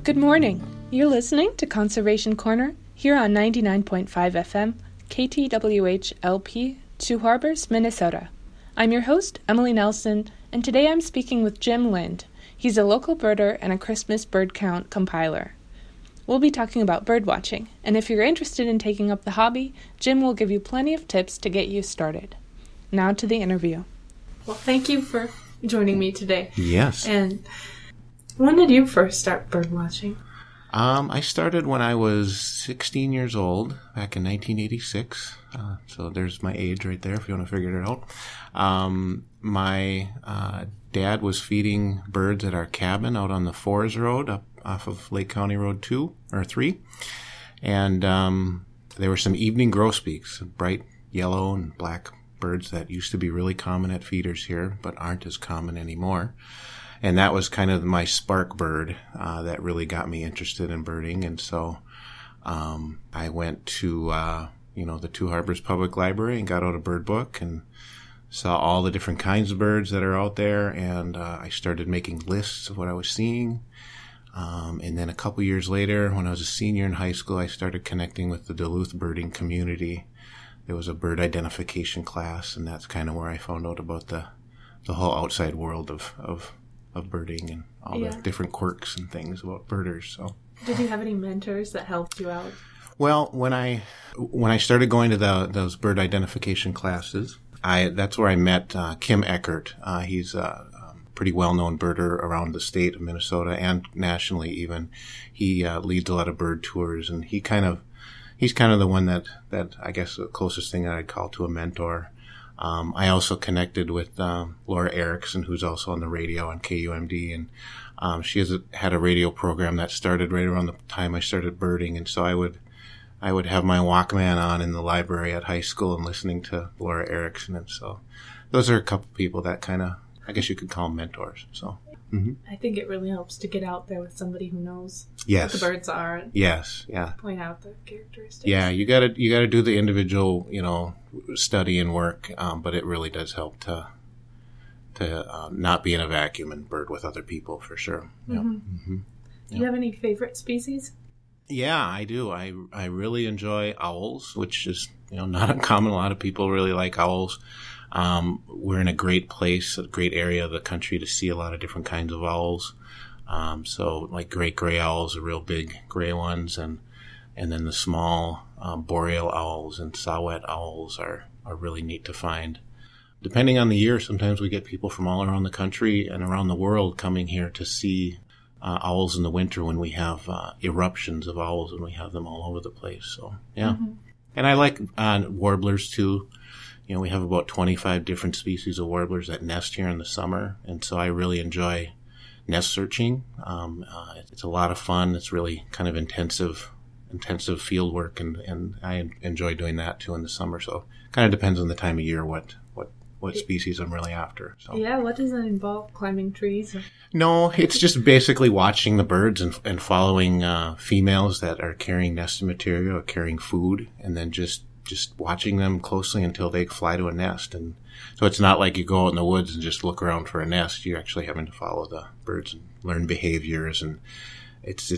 Good morning. You're listening to Conservation Corner here on 99.5 FM, KTWH LP, Two Harbors, Minnesota. I'm your host, Emily Nelson, and today I'm speaking with Jim Lind. He's a local birder and a Christmas bird count compiler. We'll be talking about bird watching, and if you're interested in taking up the hobby, Jim will give you plenty of tips to get you started. Now to the interview. Well, thank you for joining me today. Yes. And when did you first start bird watching? I started when I was 16 years old, back in 1986. So there's my age right there, if you want to figure it out. My dad was feeding birds at our cabin out on the Forest Road, up off of Lake County Road 2 or 3. And there were some evening grosbeaks, bright yellow and black birds that used to be really common at feeders here, but aren't as common anymore. And that was kind of my spark bird that really got me interested in birding. And so I went to, the Two Harbors Public Library and got out a bird book and saw all the different kinds of birds that are out there. And I started making lists of what I was seeing. And then a couple years later, when I was a senior in high school, I started connecting with the Duluth birding community. There was a bird identification class, and that's kind of where I found out about the whole outside world of birding and all the different quirks and things about birders. So, did you have any mentors that helped you out? Well, when I started going to those bird identification classes, that's where I met Kim Eckert. He's a pretty well-known birder around the state of Minnesota and nationally even. He leads a lot of bird tours, and he's kind of the one that I guess the closest thing that I'd call to a mentor. I also connected with Laura Erickson, who's also on the radio on KUMD, and she had a radio program that started right around the time I started birding, and so I would have my Walkman on in the library at high school and listening to Laura Erickson, and so those are a couple people that kind of, I guess you could call them mentors. So. Mm-hmm. I think it really helps to get out there with somebody who knows what the birds are. And yes, yeah. Point out the characteristics. Yeah, you gotta do the individual, study and work, but it really does help to not be in a vacuum and bird with other people for sure. Mm-hmm. Yep. Mm-hmm. Do you have any favorite species? Yeah, I do. I really enjoy owls, which is not uncommon. A lot of people really like owls. We're in a great place, a great area of the country to see a lot of different kinds of owls. So like great gray owls, the real big gray ones, and then the small boreal owls and saw-whet owls are really neat to find. Depending on the year, sometimes we get people from all around the country and around the world coming here to see owls in the winter when we have eruptions of owls, and we have them all over the place. So, yeah. Mm-hmm. And I like warblers too. We have about 25 different species of warblers that nest here in the summer, and so I really enjoy nest searching. It's a lot of fun. It's really kind of intensive field work, and I enjoy doing that too in the summer. So it kind of depends on the time of year what species I'm really after. So. Yeah, what does that involve? Climbing trees? No, it's just basically watching the birds and following females that are carrying nesting material or carrying food, and then just watching them closely until they fly to a nest. And so it's not like you go out in the woods and just look around for a nest. You're actually having to follow the birds and learn behaviors, and it's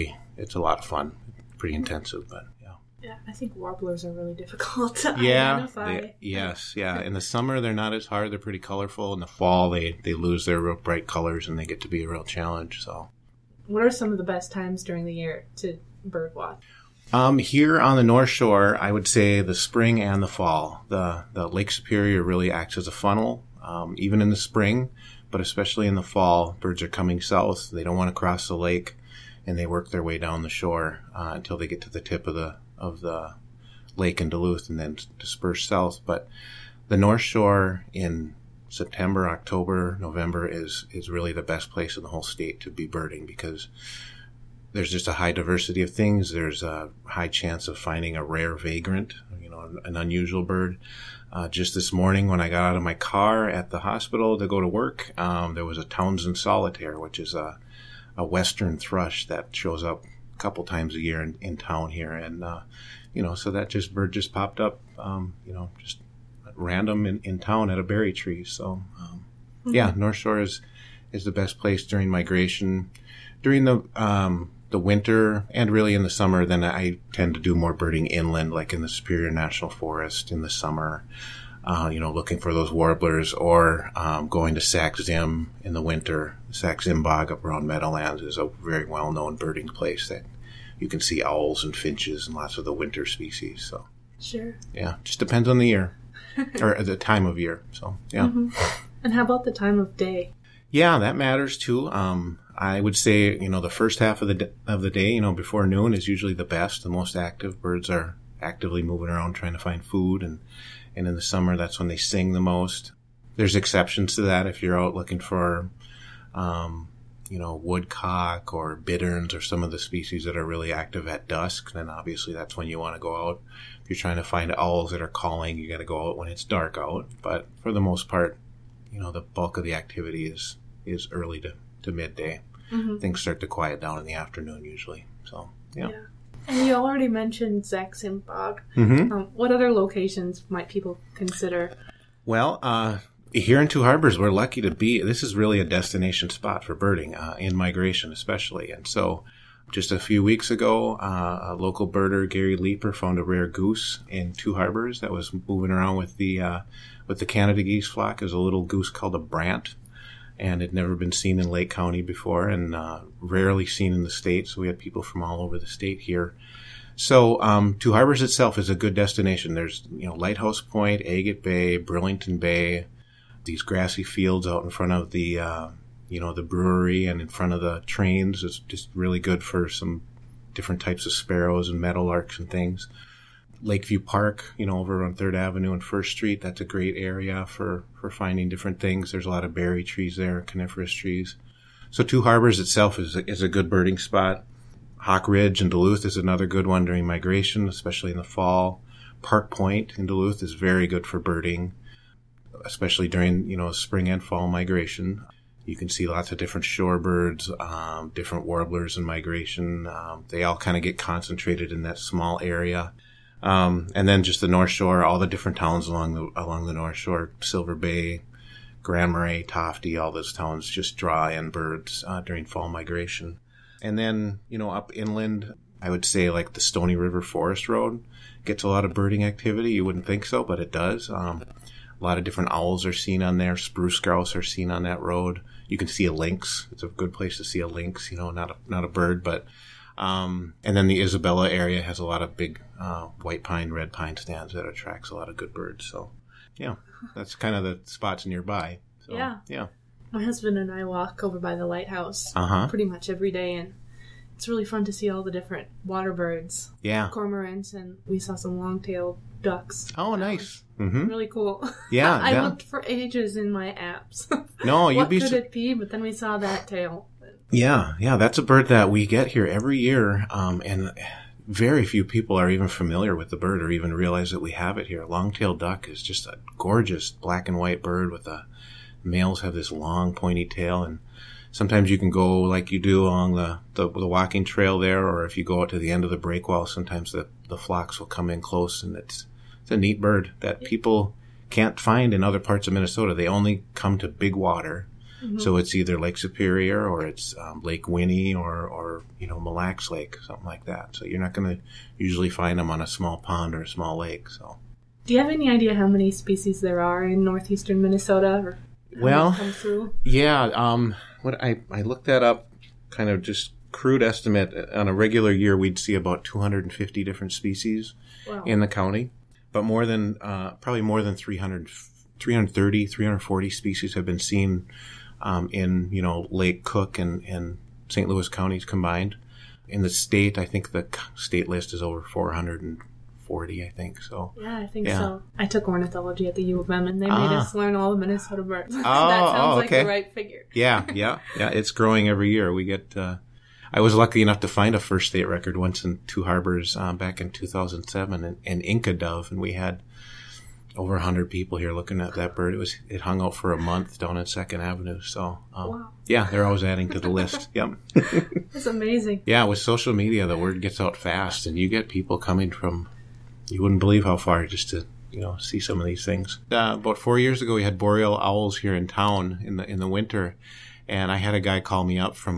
a lot of fun. Pretty intensive, but yeah. Yeah, I think warblers are really difficult to identify. Yes. In the summer, they're not as hard. They're pretty colorful. In the fall, they lose their real bright colors, and they get to be a real challenge. So, what are some of the best times during the year to bird watch? Here on the North Shore, I would say the spring and the fall. The Lake Superior really acts as a funnel, even in the spring, but especially in the fall. Birds are coming south. They don't want to cross the lake, and they work their way down the shore until they get to the tip of the lake in Duluth and then disperse south. But the North Shore in September, October, November is really the best place in the whole state to be birding, because there's just a high diversity of things. There's a high chance of finding a rare vagrant, an unusual bird. Just this morning when I got out of my car at the hospital to go to work, there was a Townsend solitaire, which is a western thrush that shows up a couple times a year in town here. And, so that bird just popped up, just random in town at a berry tree. So, North Shore is the best place during migration. During the the winter and really in the summer, then I tend to do more birding inland, like in the Superior National Forest in the summer, looking for those warblers, or going to Sax-Zim in the winter. Sax-Zim Bog up around Meadowlands is a very well-known birding place that you can see owls and finches and lots of the winter species. So, sure. Yeah, just depends on the year or the time of year. So, yeah. Mm-hmm. And how about the time of day? Yeah, that matters too. I would say, the first half of the day, before noon is usually the best, the most active. Birds are actively moving around trying to find food, and in the summer, that's when they sing the most. There's exceptions to that. If you're out looking for, woodcock or bitterns or some of the species that are really active at dusk, then obviously that's when you want to go out. If you're trying to find owls that are calling, you got to go out when it's dark out. But for the most part, the bulk of the activity is early to midday. Mm-hmm. Things start to quiet down in the afternoon usually. So, yeah. And you already mentioned Sax-Zim Bog. Mm-hmm. What other locations might people consider? Well, here in Two Harbors, we're lucky to be. This is really a destination spot for birding, in migration especially. And so just a few weeks ago, a local birder, Gary Leeper, found a rare goose in Two Harbors that was moving around with the Canada geese flock. It was a little goose called a brant, and had never been seen in Lake County before, and rarely seen in the state. So we had people from all over the state here. So Two Harbors itself is a good destination. There's Lighthouse Point, Agate Bay, Burlington Bay, these grassy fields out in front of the the brewery and in front of the trains. It's just really good for some different types of sparrows and meadowlarks and things. Lakeview Park, over on 3rd Avenue and 1st Street, that's a great area for finding different things. There's a lot of berry trees there, coniferous trees. So Two Harbors itself is a good birding spot. Hawk Ridge in Duluth is another good one during migration, especially in the fall. Park Point in Duluth is very good for birding, especially during, spring and fall migration. You can see lots of different shorebirds, different warblers in migration. They all kind of get concentrated in that small area. And then just the North Shore, all the different towns along the North Shore, Silver Bay, Grand Marais, Tofty, all those towns just draw in birds during fall migration. And then, up inland, I would say like the Stony River Forest Road gets a lot of birding activity. You wouldn't think so, but it does. A lot of different owls are seen on there. Spruce grouse are seen on that road. You can see a lynx. It's a good place to see a lynx, not a bird, but and then the Isabella area has a lot of big white pine, red pine stands that attracts a lot of good birds. So, yeah, that's kind of the spots nearby. So, yeah. My husband and I walk over by the lighthouse pretty much every day, and it's really fun to see all the different water birds. Yeah. Cormorants, and we saw some long-tailed ducks. Oh, nice. Mm-hmm. Really cool. Yeah. I looked for ages in my apps. No, what could it be? But then we saw that tail. Yeah, that's a bird that we get here every year, and very few people are even familiar with the bird or even realize that we have it here. Long-tailed duck is just a gorgeous black and white bird with males have this long pointy tail, and sometimes you can go like you do along the walking trail there, or if you go out to the end of the breakwall, sometimes the flocks will come in close, and it's a neat bird that people can't find in other parts of Minnesota. They only come to big water. Mm-hmm. So it's either Lake Superior or it's Lake Winnie or Mille Lacs Lake, something like that. So you're not going to usually find them on a small pond or a small lake. So, do you have any idea how many species there are in northeastern Minnesota? Or how many come through? Yeah, what I looked that up, kind of just crude estimate. On a regular year, we'd see about 250 different species in the county, but probably more than 330, 340 species have been seen in Lake Cook and St. Louis counties combined. In the state, I think the state list is over 440, I think. So yeah, I think so. I took ornithology at the U of M, and they made us learn all the Minnesota birds. That sounds like the right figure. Yeah. It's growing every year. We get. I was lucky enough to find a first state record once in Two Harbors back in 2007, an Inca dove, and we had over 100 people here looking at that bird. It hung out for a month down on 2nd Avenue. So, yeah, they're always adding to the list. Yep. That's amazing. Yeah, with social media, the word gets out fast, and you get people coming from, you wouldn't believe how far just to, see some of these things. About 4 years ago, we had boreal owls here in town in the winter, and I had a guy call me up from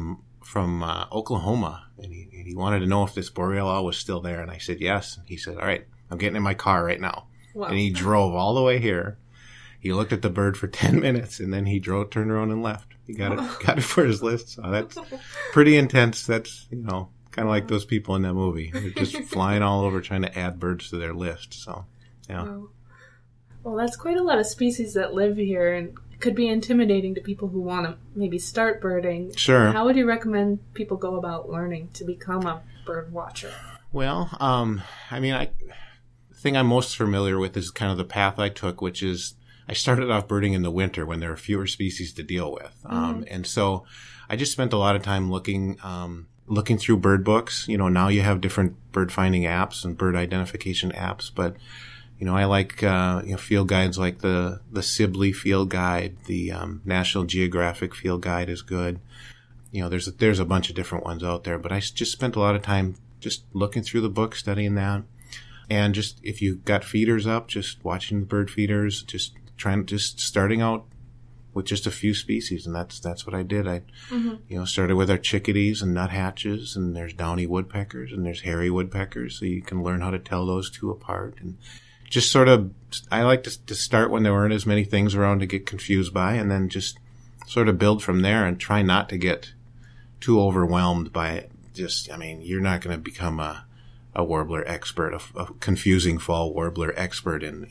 from Oklahoma, and he wanted to know if this boreal owl was still there, and I said yes. And he said, all right, I'm getting in my car right now. Wow. And he drove all the way here. He looked at the bird for 10 minutes, and then he turned around and left. He got it for his list. So that's pretty intense. That's, kind of like those people in that movie. They're just flying all over trying to add birds to their list. So, yeah. Wow. Well, that's quite a lot of species that live here, and it could be intimidating to people who want to maybe start birding. Sure. How would you recommend people go about learning to become a bird watcher? Well, the thing I'm most familiar with is kind of the path I took, which is I started off birding in the winter when there were fewer species to deal with. And so I just spent a lot of time looking through bird books. Now you have different bird finding apps and bird identification apps, but I like field guides like the Sibley Field Guide, the National Geographic Field Guide is good. There's a bunch of different ones out there, but I just spent a lot of time just looking through the book, studying that, and just if you got feeders up, just watching the bird feeders, just starting out with just a few species, and that's what I did. I started with our chickadees and nuthatches, and there's downy woodpeckers and there's hairy woodpeckers, so you can learn how to tell those two apart. And just sort of, I like to start when there weren't as many things around to get confused by, and then just sort of build from there and try not to get too overwhelmed by it. You're not going to become a warbler expert, a confusing fall warbler expert in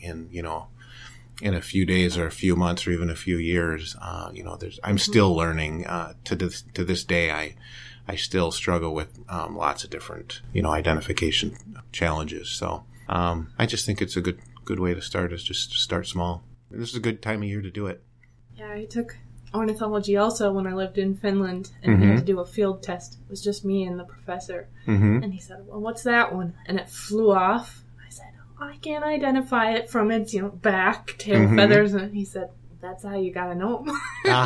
a few days or a few months or even a few years. I'm still learning, to this day. I still struggle with, lots of different, identification challenges. So, I just think it's a good way to start is just to start small. And this is a good time of year to do it. Yeah, I took ornithology also when I lived in Finland, and we had to do a field test. It was just me and the professor. And he said, well, what's that one? And it flew off. I said, I can't identify it from its, back, tail feathers. And he said, that's how you gotta know them.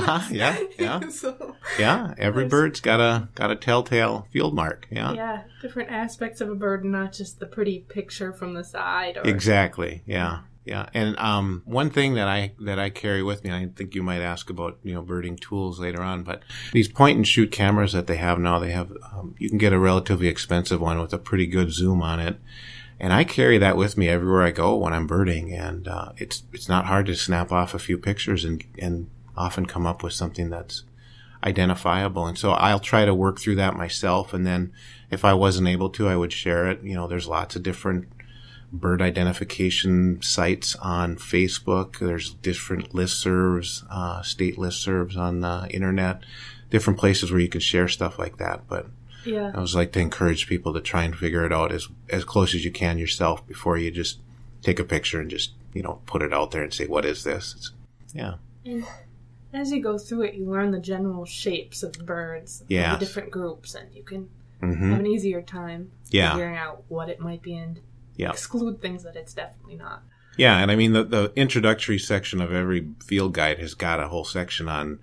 Yeah. Yeah, every bird's got a telltale field mark. Yeah, different aspects of a bird, not just the pretty picture from the side. Exactly. Yeah. And one thing that I carry with me, I think you might ask about birding tools later on, but these point and shoot cameras that they have now, you can get a relatively expensive one with a pretty good zoom on it. And I carry that with me everywhere I go when I'm birding, and it's not hard to snap off a few pictures and often come up with something that's identifiable. And so I'll try to work through that myself, and then if I wasn't able to, I would share it. There's lots of different bird identification sites on Facebook. There's different listservs, state listservs on the internet, different places where you can share stuff like that. But I always like to encourage people to try and figure it out as close as you can yourself before you just take a picture and just, put it out there and say, what is this? And as you go through it, you learn the general shapes of birds, the different groups, and you can have an easier time figuring out what it might be and exclude things that it's definitely not. Yeah, and the introductory section of every field guide has got a whole section on,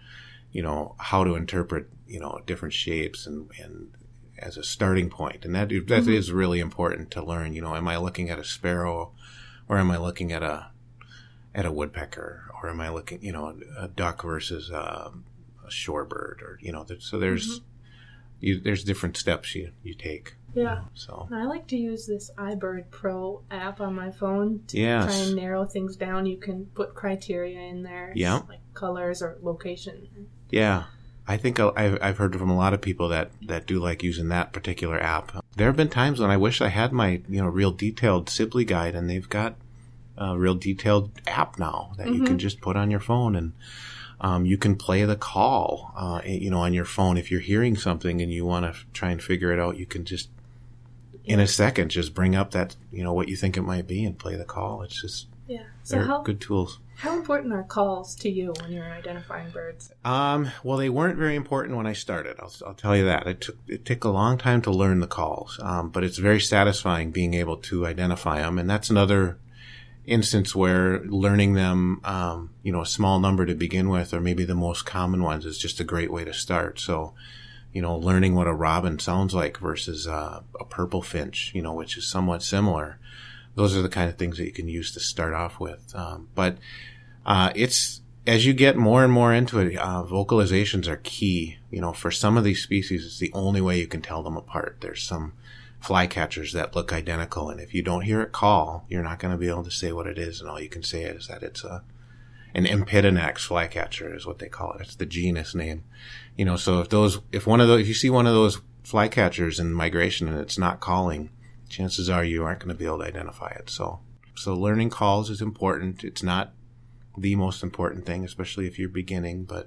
how to interpret, different shapes and as a starting point. And that is really important to learn. Am I looking at a sparrow, or am I looking at a woodpecker, or am I looking, a duck versus a shorebird, or, so there's different steps you take. Yeah. So I like to use this iBird Pro app on my phone to try and narrow things down. You can put criteria in there, like colors or location. Yeah. I think I've heard from a lot of people that do like using that particular app. There have been times when I wish I had my, real detailed Sibley guide, and they've got a real detailed app now that you can just put on your phone, and you can play the call, on your phone. If you're hearing something and you want to try and figure it out, you can just, in a second, just bring up that, what you think it might be and play the call. It's just, they're good tools. How important are calls to you when you're identifying birds? Well, they weren't very important when I started. I'll tell you that. It took a long time to learn the calls, but it's very satisfying being able to identify them. And that's another instance where learning them, a small number to begin with, or maybe the most common ones, is just a great way to start. So, learning what a robin sounds like versus a purple finch, which is somewhat similar. Those are the kind of things that you can use to start off with. But it's as you get more and more into it, vocalizations are key. For some of these species, it's the only way you can tell them apart. There's some flycatchers that look identical, and if you don't hear it call, you're not going to be able to say what it is, and all you can say is that it's an Empidonax flycatcher is what they call it. It's the genus name. So if you see one of those flycatchers in migration and it's not calling, chances are you aren't going to be able to identify it. So learning calls is important. It's not the most important thing, especially if you're beginning, but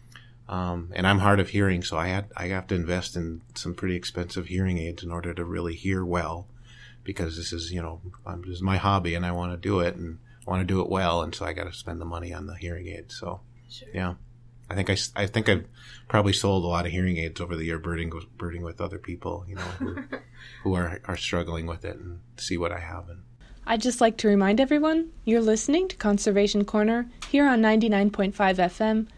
and I'm hard of hearing, so I have to invest in some pretty expensive hearing aids in order to really hear well, because this is my hobby and I want to do it and I want to do it well, and so I got to spend the money on the hearing aids. So sure. Yeah, I think I've probably sold a lot of hearing aids over the year birding with other people, who are struggling with it, and see what I have. And I'd just like to remind everyone, you're listening to Conservation Corner here on 99.5 FM,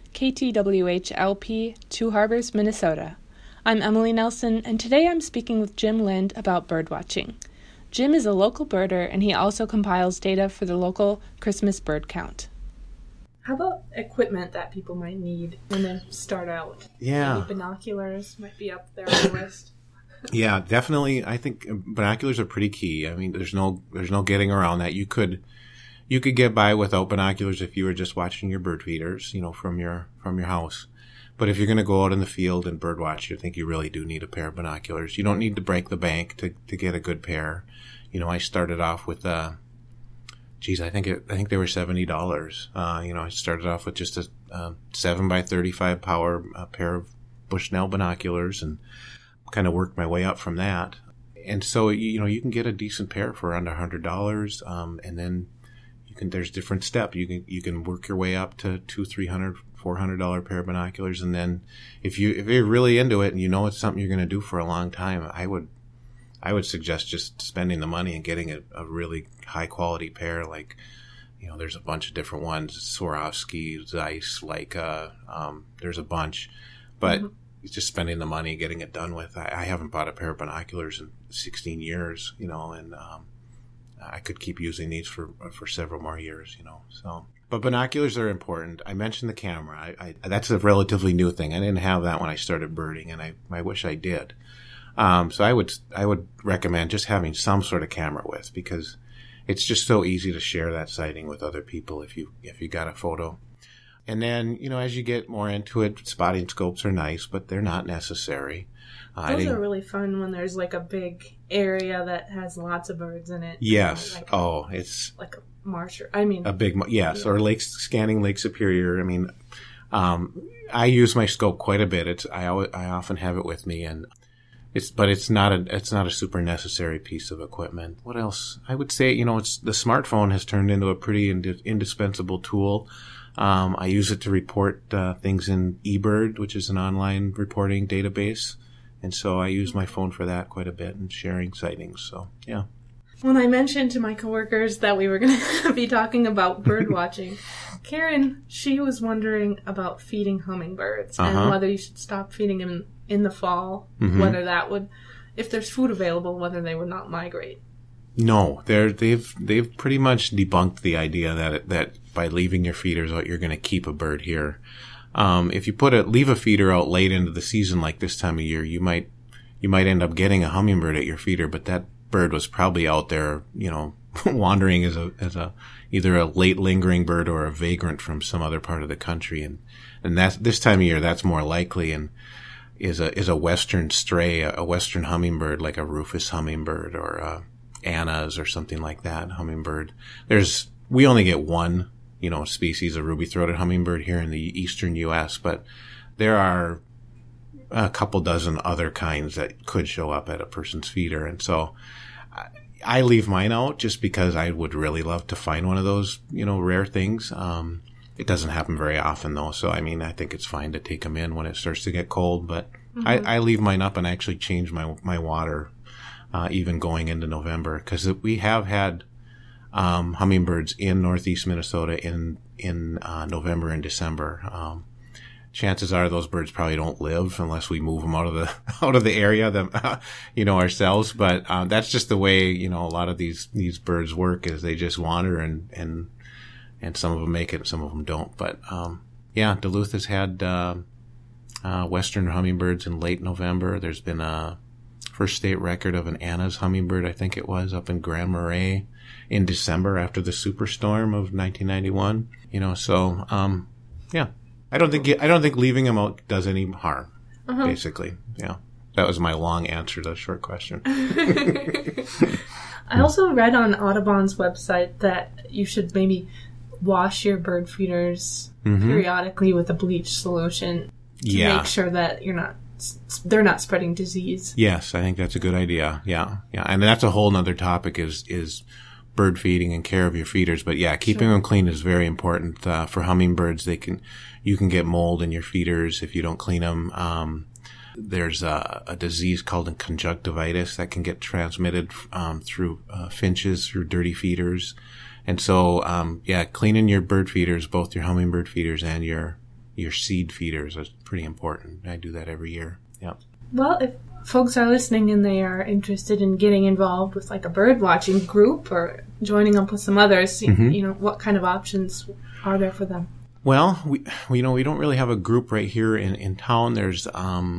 KTWH-LP, Two Harbors, Minnesota. I'm Emily Nelson, and today I'm speaking with Jim Lind about birdwatching. Jim is a local birder, and he also compiles data for the local Christmas bird count. How about equipment that people might need when they start out? Yeah. Maybe binoculars might be up there on the list. Yeah, definitely. I think binoculars are pretty key. I mean, there's no getting around that. You could get by without binoculars if you were just watching your bird feeders, from your house. But if you're going to go out in the field and bird watch, I think you really do need a pair of binoculars. You don't need to break the bank to get a good pair. I started off with I think they were $70. I started off with just a 7x35 power pair of Bushnell binoculars and kind of worked my way up from that. And so, you can get a decent pair for around $100. And then there's different steps. You can work your way up to $200, $300, $400 pair of binoculars. And then if you're really into it and it's something you're going to do for a long time, I would suggest just spending the money and getting a really high quality pair. Like, there's a bunch of different ones, Swarovski, Zeiss, Leica, there's a bunch, but just spending the money, getting it done with. I haven't bought a pair of binoculars in 16 years, and I could keep using these for several more years, so. But binoculars are important. I mentioned the camera. That's a relatively new thing. I didn't have that when I started birding, and I wish I did. So I would recommend just having some sort of camera with, because it's just so easy to share that sighting with other people if you got a photo. And then, as you get more into it, spotting scopes are nice, but they're not necessary. Those are really fun when there's like a big area that has lots of birds in it. Yes. It's like a marsh. Yes. Yeah. Or scanning Lake Superior. I use my scope quite a bit. I often have it with me, and it's not a super necessary piece of equipment. What else? I would say, the smartphone has turned into a pretty indispensable tool. I use it to report things in eBird, which is an online reporting database. And so I use my phone for that quite a bit and sharing sightings. So, yeah. When I mentioned to my coworkers that we were going to be talking about bird watching, Karen, she was wondering about feeding hummingbirds and whether you should stop feeding them in the fall, whether that would, if there's food available, whether they would not migrate. No, they've pretty much debunked the idea that by leaving your feeders out, you're going to keep a bird here. If you leave a feeder out late into the season, like this time of year, you might end up getting a hummingbird at your feeder, but that bird was probably out there, wandering as either a late lingering bird or a vagrant from some other part of the country. And that's, this time of year, that's more likely, and is a western stray, a western hummingbird, like a Rufous hummingbird or Anna's or something like that hummingbird. We only get one, species of ruby-throated hummingbird here in the eastern U.S., but there are a couple dozen other kinds that could show up at a person's feeder. And so I leave mine out just because I would really love to find one of those, rare things. It doesn't happen very often, though. So, I think it's fine to take them in when it starts to get cold, but I leave mine up and actually change my water, even going into November, because we have had hummingbirds in northeast Minnesota in November and December. Chances are those birds probably don't live unless we move them out of the area, ourselves. But that's just the way a lot of these birds work, is they just wander and and some of them make it, some of them don't. But yeah, Duluth has had western hummingbirds in late November. There's been a first state record of an Anna's hummingbird, I think it was, up in Grand Marais in December after the superstorm of 1991. So yeah, I don't think leaving them out does any harm. Basically, yeah. That was my long answer to a short question. I also read on Audubon's website that you should maybe wash your bird feeders periodically with a bleach solution to make sure that they're not spreading disease. Yes, I think that's a good idea. Yeah. And that's a whole nother topic is bird feeding and care of your feeders. But yeah, keeping them clean is very important. For hummingbirds, you can get mold in your feeders if you don't clean them. There's a disease called conjunctivitis that can get transmitted through finches, through dirty feeders. And so, cleaning your bird feeders, both your hummingbird feeders and your seed feeders, is pretty important. I do that every year. Yeah. Well, if folks are listening and they are interested in getting involved with like a bird watching group or joining up with some others, what kind of options are there for them? Well, we don't really have a group right here in town. There's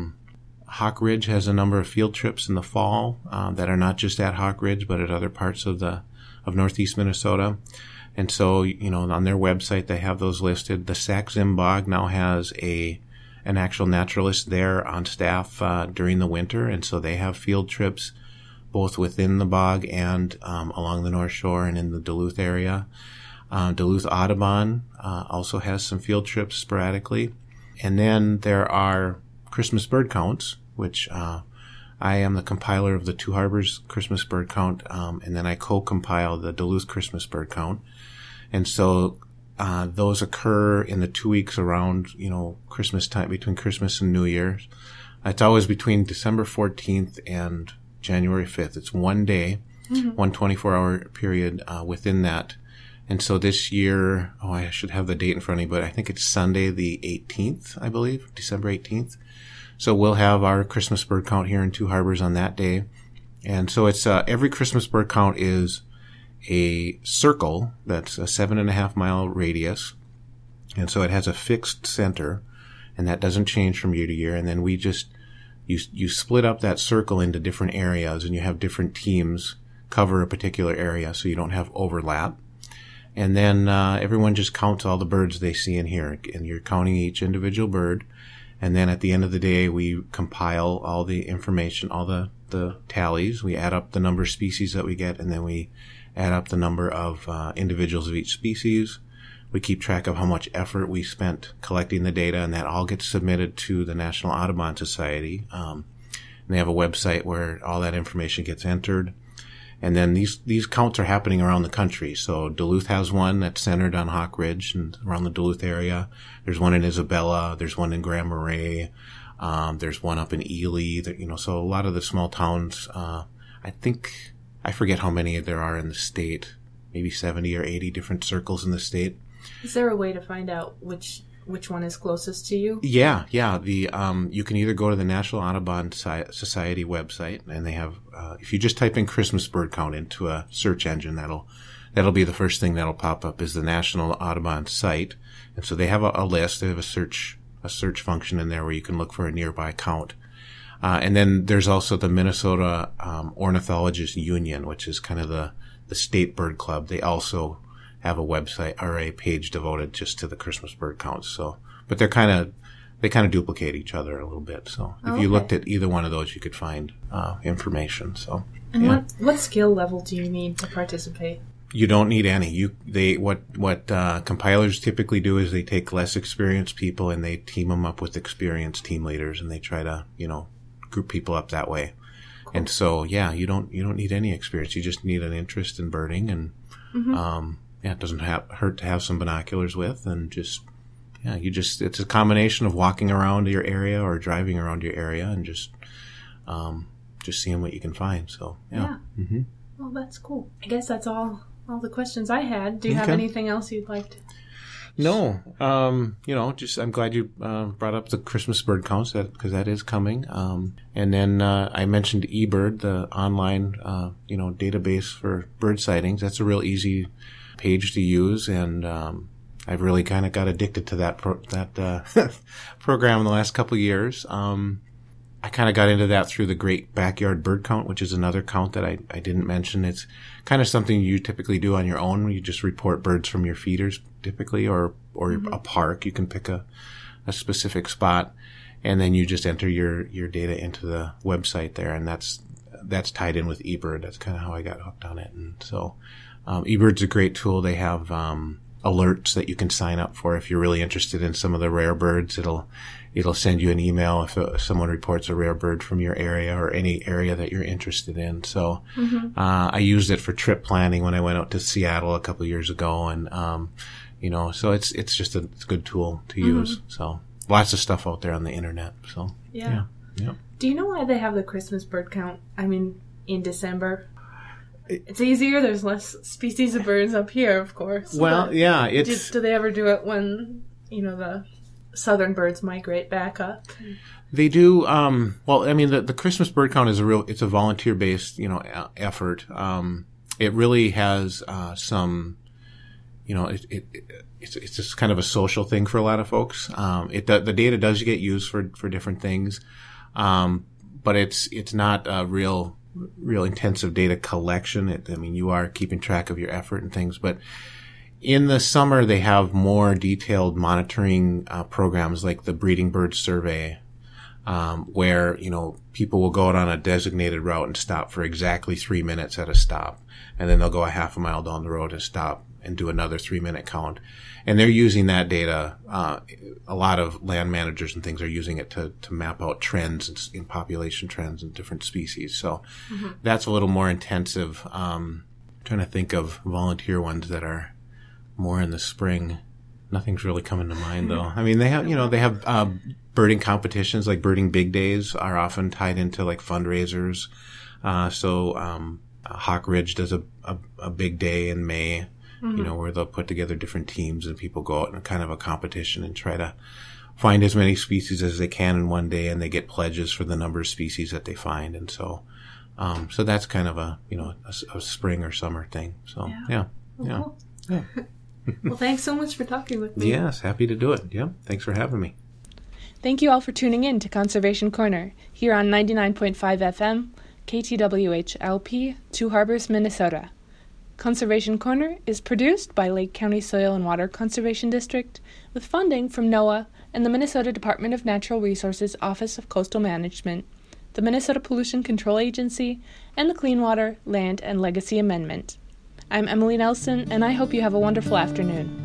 Hawk Ridge has a number of field trips in the fall that are not just at Hawk Ridge, but at other parts of northeast Minnesota. And so, on their website, they have those listed. The Sax-Zim Bog now has an actual naturalist there on staff during the winter. And so they have field trips both within the bog and along the North Shore and in the Duluth area. Duluth Audubon also has some field trips sporadically. And then there are Christmas bird counts, which I am the compiler of the Two Harbors Christmas bird count, and then I co-compile the Duluth Christmas bird count. And so those occur in the 2 weeks around, Christmas time, between Christmas and New Year's. It's always between December 14th and January 5th. It's one day, 1 24-hour period within that. And so this year, I should have the date in front of me, but I think it's Sunday the 18th, I believe, December 18th. So we'll have our Christmas bird count here in Two Harbors on that day. And so it's every Christmas bird count is a circle that's a 7.5 mile radius. And so it has a fixed center, and that doesn't change from year to year. And then we just, you split up that circle into different areas, and you have different teams cover a particular area so you don't have overlap. And then everyone just counts all the birds they see in here, and you're counting each individual bird. And then at the end of the day, we compile all the information, all the tallies. We add up the number of species that we get, and then we add up the number of individuals of each species. We keep track of how much effort we spent collecting the data, and that all gets submitted to the National Audubon Society. And they have a website where all that information gets entered. And then these counts are happening around the country. So Duluth has one that's centered on Hawk Ridge and around the Duluth area. There's one in Isabella. There's one in Grand Marais. There's one up in Ely. So a lot of the small towns, I forget how many there are in the state, maybe 70 or 80 different circles in the state. Is there a way to find out which one is closest to you? Yeah. You can either go to the National Audubon Society website, and they have, if you just type in Christmas bird count into a search engine, that'll be the first thing that'll pop up is the National Audubon site. And so they have a list. They have a search function in there where you can look for a nearby count. And then there's also the Minnesota Ornithologist Union, which is kind of the state bird club. They also have a website or a page devoted just to the Christmas bird counts. So, but they kind of duplicate each other a little bit. So if you looked at either one of those, you could find information. So, and what skill level do you need to participate? You don't need any. What compilers typically do is they take less experienced people and they team them up with experienced team leaders, and they try to group people up that way. Cool. And so you don't need any experience. You just need an interest in birding, and it doesn't hurt to have some binoculars with, and it's a combination of walking around your area or driving around your area and just seeing what you can find. So Well, that's cool. I guess that's all the questions I had. Do you have anything else you'd like to? No. Just I'm glad you brought up the Christmas bird counts because that is coming. And then I mentioned eBird, the online database for bird sightings. That's a real easy page to use, and I've really kind of got addicted to that program in the last couple of years. I kind of got into that through the Great Backyard Bird Count, which is another count that I didn't mention. It's kind of something you typically do on your own. You just report birds from your feeders typically, or a park. You can pick a specific spot, and then you just enter your data into the website there, and that's tied in with eBird. That's kind of how I got hooked on it. And so eBird's a great tool. They have alerts that you can sign up for if you're really interested in some of the rare birds. It'll send you an email if someone reports a rare bird from your area or any area that you're interested in. So I used it for trip planning when I went out to Seattle a couple of years ago, and so it's just a good tool to use. So lots of stuff out there on the internet. So yeah. Do you know why they have the Christmas bird count? I mean, in December. It's easier. There's less species of birds up here, of course. Well, yeah. Do they ever do it when the southern birds migrate back up? They do. The Christmas bird count is it's a volunteer-based, effort. It really has some, it's just kind of a social thing for a lot of folks. The data does get used for different things, but it's not a real intensive data collection. You are keeping track of your effort and things, but in the summer they have more detailed monitoring programs like the Breeding Bird Survey, where people will go out on a designated route and stop for exactly 3 minutes at a stop, and then they'll go a half a mile down the road and stop and do another 3-minute count. And they're using that data. A lot of land managers and things are using it to map out trends in population trends in different species. So that's a little more intensive. Trying to think of volunteer ones that are more in the spring. Nothing's really coming to mind though. They have birding competitions, like birding big days are often tied into like fundraisers. Hawk Ridge does a big day in May. Where they'll put together different teams and people go out in kind of a competition and try to find as many species as they can in one day, and they get pledges for the number of species that they find. And so that's kind of a spring or summer thing. So yeah. Cool. Yeah. Well, thanks so much for talking with me. Yes, happy to do it. Yeah, thanks for having me. Thank you all for tuning in to Conservation Corner here on 99.5 FM, KTWH-LP, Two Harbors, Minnesota. Conservation Corner is produced by Lake County Soil and Water Conservation District with funding from NOAA and the Minnesota Department of Natural Resources Office of Coastal Management, the Minnesota Pollution Control Agency, and the Clean Water, Land, and Legacy Amendment. I'm Emily Nelson, and I hope you have a wonderful afternoon.